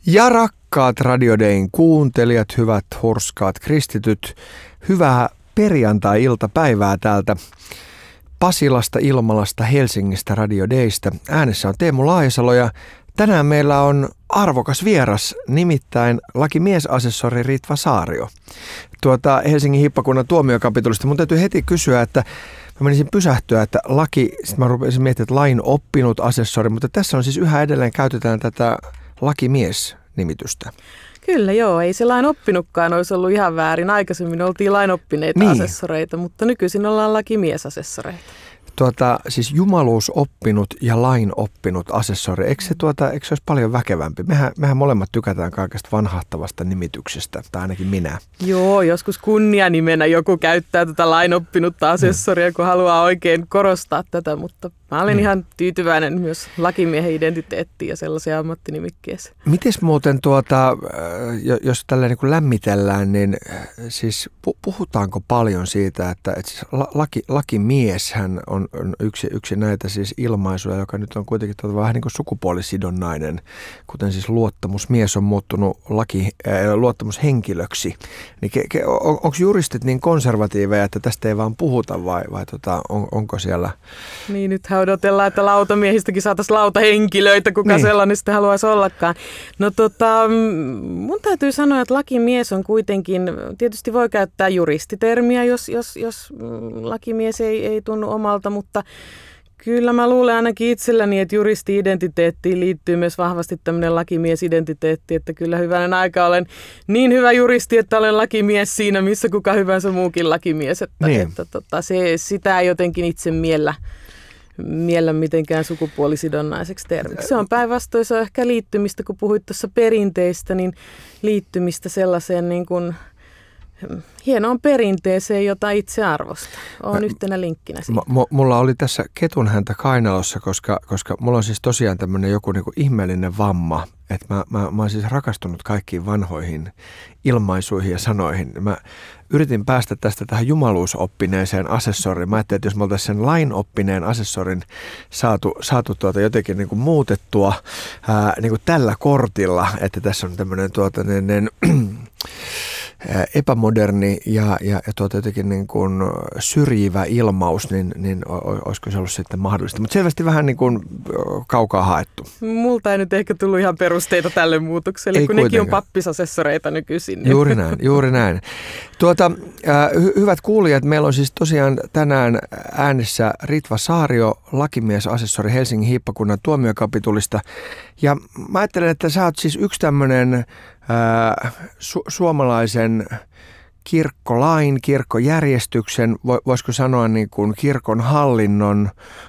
Ja rakkaat Radio Dayn kuuntelijat, hyvät hurskaat kristityt, hyvää perjantai-iltapäivää täältä Pasilasta, Ilmalasta, Helsingistä, Radio Daystä. Äänessä on Teemu Laajasalo ja tänään meillä on arvokas vieras, nimittäin lakimiesasessori Ritva Saario. Helsingin hiippakunnan tuomiokapitulista. Mun täytyy heti kysyä, että mä menisin pysähtyä, että sitten mä rupesin miettimään, että lain oppinut asessori, mutta tässä on siis yhä edelleen käytetään tätä lakimies-nimitystä. Kyllä joo, ei se lain oppinutkaan olisi ollut ihan väärin. Aikaisemmin oltiin lain oppineita asessoreita, mutta nykyisin ollaan lakimiesasessoreita. Siis jumaluus oppinut ja lain oppinut asessori, eikö se olisi paljon väkevämpi? Mehän molemmat tykätään kaikesta vanhahtavasta nimityksestä, tai ainakin minä. Joo, joskus kunnianimenä joku käyttää tätä lain oppinutta asessoria, kun haluaa oikein korostaa tätä, mutta mä olen ihan tyytyväinen myös lakimiehen identiteettiin ja sellaisia ammattinimikkeeseen. Mites muuten, jos tällä niin kuin lämmitellään, niin siis puhutaanko paljon siitä, että siis lakimieshän on yksi näitä siis ilmaisuja, joka nyt on kuitenkin vähän niin kuin sukupuolisidonnainen, kuten siis luottamusmies on muuttunut luottamushenkilöksi. Niin onko juristit niin konservatiiveja, että tästä ei vaan puhuta vai onko siellä? Niin, nythän odotellaan, että lautamiehistäkin saataisiin lautahenkilöitä, kuka sellainen sitten haluaisi ollakaan. No mun täytyy sanoa, että lakimies on kuitenkin, tietysti voi käyttää juristitermiä, jos lakimies ei tunnu omalta, mutta kyllä mä luulen ainakin itselläni, että juristi-identiteettiin liittyy myös vahvasti tämmöinen lakimiesidentiteetti, että kyllä hyvänen aika olen niin hyvä juristi, että olen lakimies siinä, missä kuka hyvänsä muukin lakimies. Että sitä ei jotenkin itse miellä mitenkään sukupuolisidonnaiseksi termiksi. Se on päinvastoin, se on ehkä liittymistä, kun puhuit tuossa perinteistä, niin liittymistä sellaiseen niin kuin hienoon perinteeseen, jota itse arvostan. Olen yhtenä linkkinä siinä. Mulla oli tässä ketunhäntä kainalossa, koska mulla on siis tosiaan tämmöinen joku niinku ihmeellinen vamma, että mä oon siis rakastunut kaikkiin vanhoihin ilmaisuihin ja sanoihin. Mä yritin päästä tästä tähän jumaluusoppineeseen asessoriin. Mä ajattelin, että jos me oltaisiin sen lainoppineen asessorin saatu jotenkin niinku muutettua niinku tällä kortilla, että tässä on tämmöinen epämoderni ja jotenkin niin kuin syrjivä ilmaus, niin olisiko se ollut sitten mahdollista. Mutta selvästi vähän niin kuin kaukaa haettu. Multa ei nyt ehkä tullut ihan perusteita tälle muutokselle, ei kun kuitenkaan. Nekin on pappisasessoreita nykyisin. Juuri näin. Hyvät kuulijat, meillä on siis tosiaan tänään äänessä Ritva Saario, lakimiesasessori Helsingin hiippakunnan tuomiokapitulista. Ja mä ajattelen, että sä oot siis yksi tämmöinen suomalaisen kirkkolain, kirkkojärjestyksen, voisiko sanoa niin kuin kirkon hallinnon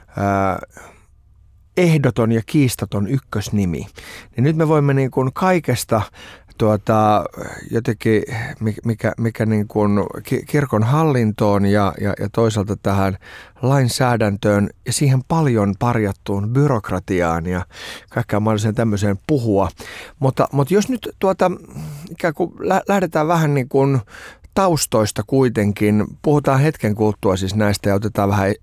ehdoton ja kiistaton ykkösnimi. Niin nyt me voimme niin kuin kaikesta jotenkin, mikä niin kuin kirkon hallintoon ja toisaalta tähän lainsäädäntöön ja siihen paljon parjattuun byrokratiaan ja kaikkeen mahdolliseen tämmöiseen puhua. Mutta jos nyt ikään kuin lähdetään vähän niin kuin taustoista kuitenkin, puhutaan hetken kuluttua siis näistä ja otetaan vähän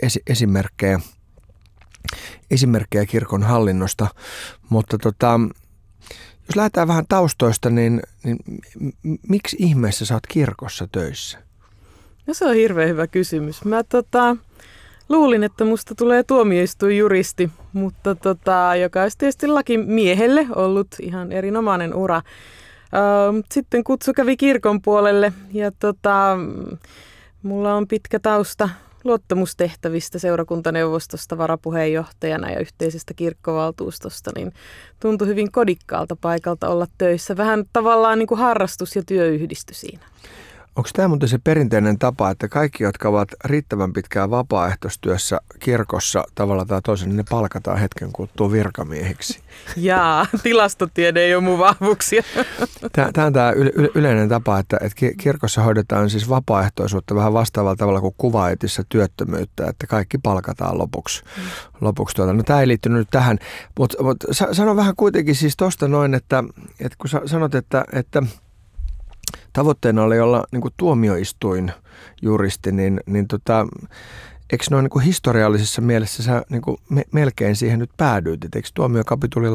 esimerkkejä kirkon hallinnosta, mutta jos lähdetään vähän taustoista, niin miksi ihmeessä sä oot kirkossa töissä? No se on hirveän hyvä kysymys. Mä luulin, että musta tulee tuomioistuinjuristi, mutta joka olisi tietysti lakimiehelle ollut ihan erinomainen ura. Sitten kutsu kävi kirkon puolelle ja mulla on pitkä tausta luottamustehtävistä seurakuntaneuvostosta varapuheenjohtajana ja yhteisestä kirkkovaltuustosta, niin tuntui hyvin kodikkaalta paikalta olla töissä. Vähän tavallaan niin kuin harrastus ja työ yhdistyi siinä. Onko tämä muuten se perinteinen tapa, että kaikki, jotka ovat riittävän pitkään vapaaehtoistyössä kirkossa tavalla tai toisen, niin ne palkataan hetken kuluttua virkamiehiksi? Jaa, tilastotiede ei ole mun vahvuuksia. Tämä on tämä yleinen tapa, että kirkossa hoidetaan siis vapaaehtoisuutta vähän vastaavalla tavalla kuin kuvaetissä työttömyyttä, että kaikki palkataan lopuksi. No tämä ei liittynyt nyt tähän, mutta sano vähän kuitenkin siis tuosta noin, että kun sanot, että tavoitteena oli olla niin kuin tuomioistuin juristi, niin eikö noin niin kuin historiallisessa mielessä sä niin kuin melkein siihen nyt päädyit? Eikö tuomiokapitulilla ole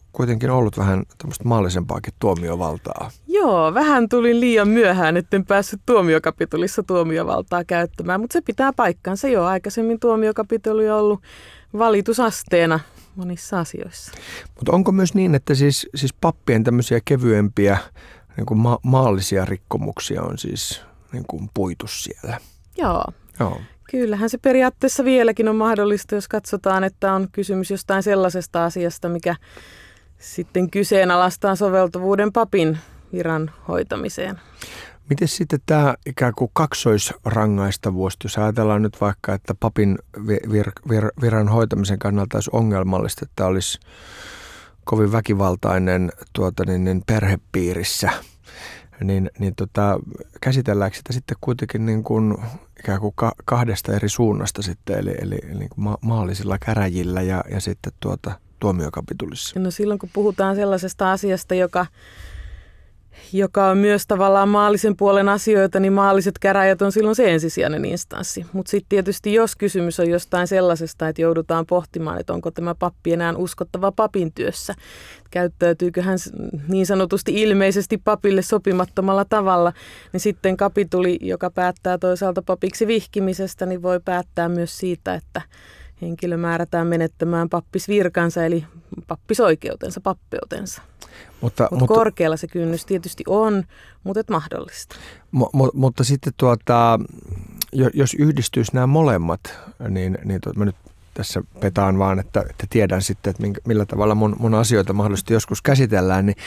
kuitenkin ollut vähän tämmöistä maallisempaakin tuomiovaltaa. Joo, vähän tulin liian myöhään, etten päässyt tuomiokapitulissa tuomiovaltaa käyttämään, mutta se pitää paikkansa. Joo, aikaisemmin tuomiokapituli on ollut valitusasteena monissa asioissa. Mutta onko myös niin, että siis pappien tämmöisiä kevyempiä niin kuin maallisia rikkomuksia on siis niin kuin puitu siellä? Joo. Joo. Kyllähän se periaatteessa vieläkin on mahdollista, jos katsotaan, että on kysymys jostain sellaisesta asiasta, mikä sitten kyseenalaistaa soveltuvuuden papin viran hoitamiseen. Miten sitten tämä ikään kuin kaksoisrangaistavuus, jos ajatellaan nyt vaikka, että papin viran hoitamisen kannalta olisi ongelmallista, että olisi kovin väkivaltainen perhepiirissä, niin käsitelläänkö sitä sitten kuitenkin niin kuin ikään kuin kahdesta eri suunnasta sitten, eli niin kuin maallisilla käräjillä ja sitten tuomiokapitulissa? No silloin kun puhutaan sellaisesta asiasta, joka on myös tavallaan maallisen puolen asioita, niin maalliset käräjät on silloin se ensisijainen instanssi. Mutta sitten tietysti jos kysymys on jostain sellaisesta, että joudutaan pohtimaan, että onko tämä pappi enää uskottava papin työssä, käyttäytyykö hän niin sanotusti ilmeisesti papille sopimattomalla tavalla, niin sitten kapituli, joka päättää toisaalta papiksi vihkimisestä, niin voi päättää myös siitä, että henkilö määrätään menettämään pappisvirkansa, eli pappisoikeutensa, pappeutensa. Mutta korkealla se kynnys tietysti on, mutta et mahdollista. Mutta sitten jos yhdistyisi nämä molemmat, niin mä nyt tässä petaan vaan, että tiedän sitten, että millä tavalla mun asioita mahdollisesti joskus käsitellään, niin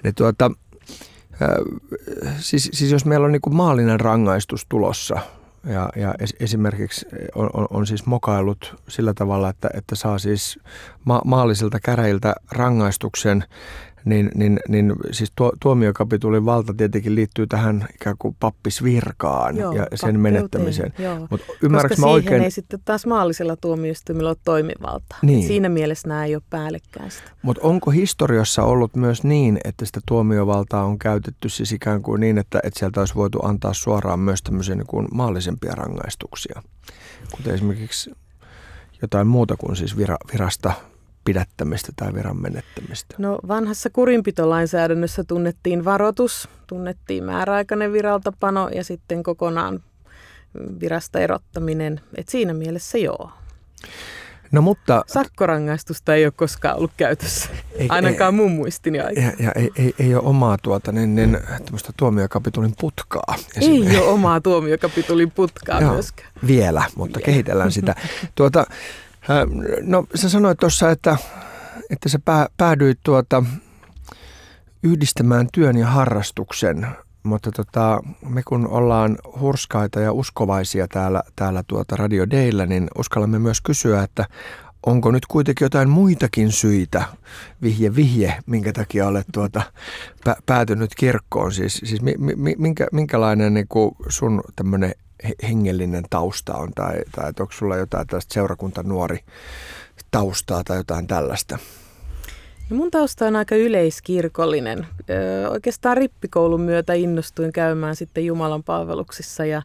siis jos meillä on niin kuin maallinen rangaistus tulossa, ja esimerkiksi on siis mokailut sillä tavalla, että saa siis maallisilta käräjiltä rangaistuksen, niin siis tuomiokapitulin valta tietenkin liittyy tähän ikään kuin pappisvirkaan ja sen menettämiseen. Koska siihen ei sitten taas maallisella tuomioistuimella ole toimivaltaa. Niin. Siinä mielessä nämä ei ole päällekkäistä. Mutta onko historiassa ollut myös niin, että sitä tuomiovaltaa on käytetty siis ikään kuin niin, että sieltä olisi voitu antaa suoraan myös tämmöisiä niin kuin maallisempia rangaistuksia, kuten esimerkiksi jotain muuta kuin siis virasta pidättämistä tai viran menettämistä? No vanhassa kurinpitolainsäädännössä tunnettiin varoitus, tunnettiin määräaikainen viraltapano ja sitten kokonaan virasta erottaminen. Et siinä mielessä joo. No, mutta sakkorangaistusta ei ole koskaan ollut käytössä, ainakaan mun muistini aikana. Ja ei ole omaa tämmöistä tuomiokapitulin putkaa. Ei ole omaa tuomiokapitulin putkaa myöskään. Vielä, mutta kehitellään sitä. No sä sanoit tuossa, että sä päädyit yhdistämään työn ja harrastuksen, mutta me kun ollaan hurskaita ja uskovaisia täällä Radio Dayllä, niin uskallamme myös kysyä, että onko nyt kuitenkin jotain muitakin syitä, vihje, minkä takia olet päätynyt kirkkoon? Siis minkälainen niin kuin sun tämmöinen hengellinen tausta on, tai onko sulla jotain tällaista seurakuntanuori taustaa tai jotain tällaista? No mun tausta on aika yleiskirkollinen. Oikeastaan rippikoulun myötä innostuin käymään sitten Jumalan palveluksissa ja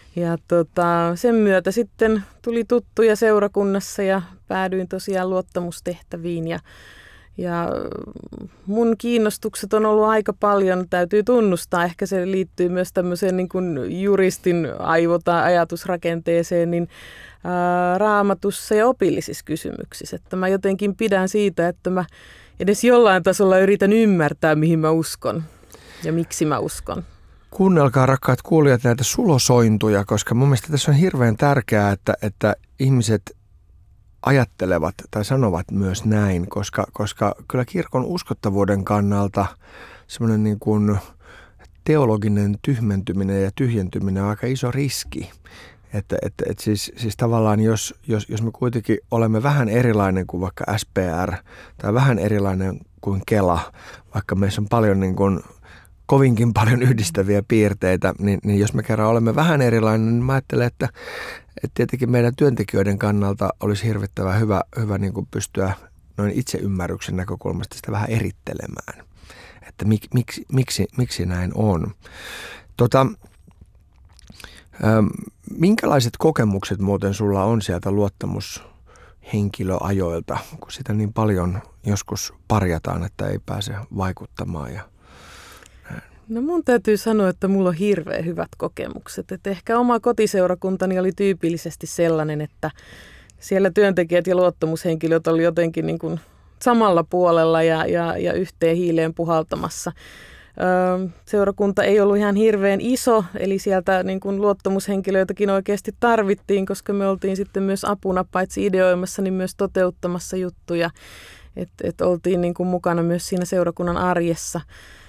sen myötä sitten tuli tuttuja seurakunnassa ja päädyin tosiaan luottamustehtäviin ja mun kiinnostukset on ollut aika paljon, täytyy tunnustaa, ehkä se liittyy myös tämmöiseen niin kuin juristin ajatusrakenteeseen, niin Raamatussa ja opillisissa kysymyksissä. Että mä jotenkin pidän siitä, että mä edes jollain tasolla yritän ymmärtää, mihin mä uskon ja miksi mä uskon. Kuunnelkaa, rakkaat kuulijat, näitä sulosointuja, koska mun mielestä tässä on hirveän tärkeää, että ihmiset ajattelevat tai sanovat myös näin, koska kyllä kirkon uskottavuuden kannalta semmoinen niin kuin teologinen tyhmentyminen ja tyhjentyminen on aika iso riski. Että siis tavallaan jos me kuitenkin olemme vähän erilainen kuin vaikka SPR tai vähän erilainen kuin Kela, vaikka meissä on paljon niin kuin kovinkin paljon yhdistäviä piirteitä, niin jos me kerran olemme vähän erilainen, niin mä ajattelen, että tietenkin meidän työntekijöiden kannalta olisi hirvittävän hyvä niin kuin pystyä noin itseymmärryksen näkökulmasta sitä vähän erittelemään, että miksi näin on. Minkälaiset kokemukset muuten sulla on sieltä henkilöajoilta, kun sitä niin paljon joskus parjataan, että ei pääse vaikuttamaan. No mun täytyy sanoa, että mulla on hirveän hyvät kokemukset. Et ehkä oma kotiseurakuntani oli tyypillisesti sellainen, että siellä työntekijät ja luottamushenkilöt oli jotenkin niin kuin samalla puolella ja yhteen hiileen puhaltamassa. Seurakunta ei ollut ihan hirveän iso, eli sieltä niin kuin luottamushenkilöitäkin oikeasti tarvittiin, koska me oltiin sitten myös apuna paitsi ideoimassa, niin myös toteuttamassa juttuja. Et oltiin niin kuin mukana myös siinä seurakunnan arjessa.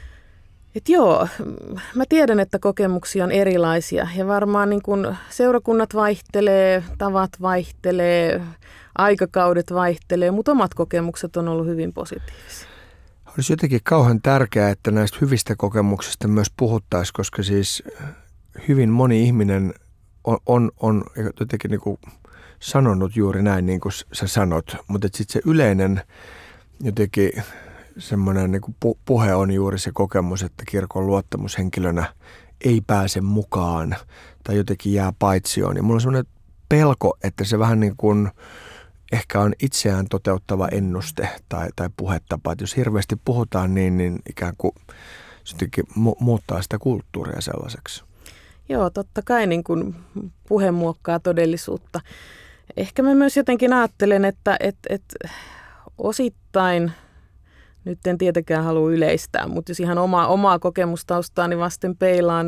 Joo, mä tiedän, että kokemuksia on erilaisia ja varmaan niin kun seurakunnat vaihtelee, tavat vaihtelee, aikakaudet vaihtelee, mutta omat kokemukset on ollut hyvin positiivisia. Olisi jotenkin kauhean tärkeää, että näistä hyvistä kokemuksista myös puhuttaisiin, koska siis hyvin moni ihminen on jotenkin niin kuin sanonut juuri näin, niin kuin sä sanot, mutta sitten se yleinen jotenkin semmoinen niin kuin puhe on juuri se kokemus, että kirkon luottamushenkilönä ei pääse mukaan tai jotenkin jää paitsioon. Ja mulla on semmoinen pelko, että se vähän niin kuin ehkä on itseään toteuttava ennuste tai puhetapa. Että jos hirveästi puhutaan niin ikään kuin se jotenkin muuttaa sitä kulttuuria sellaiseksi. Joo, totta kai niin kuin puhe muokkaa todellisuutta. Ehkä mä myös jotenkin ajattelen, että osittain, nyt en tietenkään halua yleistää, mutta jos ihan omaa kokemustaustaani vasten peilaan,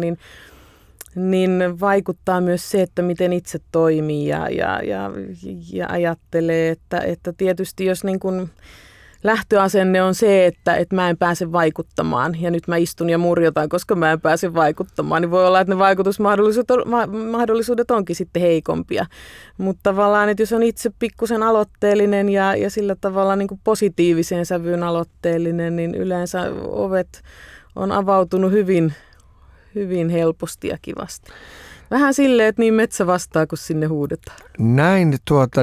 niin vaikuttaa myös se, että miten itse toimii ja ajattelee, että tietysti jos niin kuin lähtöasenne on se, että mä en pääse vaikuttamaan ja nyt mä istun ja murjotan, koska mä en pääse vaikuttamaan, niin voi olla, että ne vaikutusmahdollisuudet onkin sitten heikompia. Mutta tavallaan, että jos on itse pikkusen aloitteellinen ja sillä tavalla niin kuin positiiviseen sävyyn aloitteellinen, niin yleensä ovet on avautunut hyvin helposti ja kivasti. Vähän silleen, että niin metsä vastaa, kun sinne huudetaan. Näin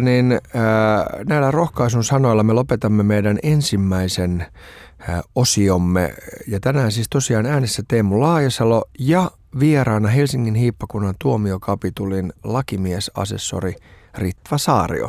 näillä rohkaisun sanoilla me lopetamme meidän ensimmäisen osiomme. Ja tänään siis tosiaan äänessä Teemu Laajasalo ja vieraana Helsingin hiippakunnan tuomiokapitulin lakimiesasessori Ritva Saario.